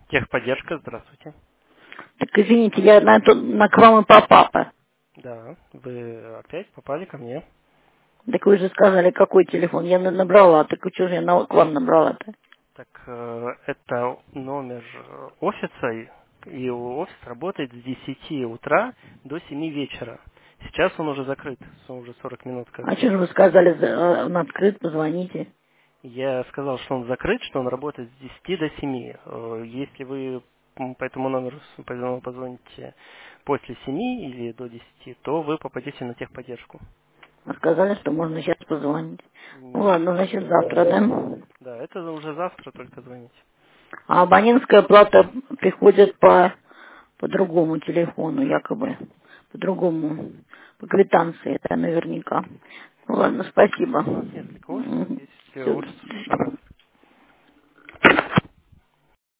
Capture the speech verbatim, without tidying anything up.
Техподдержка, здравствуйте. Так извините, я на, ту- на к вам и попала. Да, вы опять попали ко мне. Так вы же сказали, какой телефон. Я на- набрала, так что же я на- к вам набрала-то? Так, э, это номер э, офиса, и и офис работает с десяти утра до семи вечера. Сейчас он уже закрыт, он уже сорок минут как. А что же вы сказали, за- э, он открыт, позвоните. Я сказал, что он закрыт, что он работает с десяти до семи. Э, Если вы м, по этому номеру с- по- позвоните после семи или до десяти, то вы попадете на техподдержку. А сказали, что можно сейчас позвонить. Ну Нет, ладно, значит завтра, да? да, это уже завтра только звоните. А абонентская плата приходит по, по другому телефону, якобы. По другому, по квитанции, это наверняка. Ну ладно, спасибо. У нас несколько офисов, есть э, офис Все. в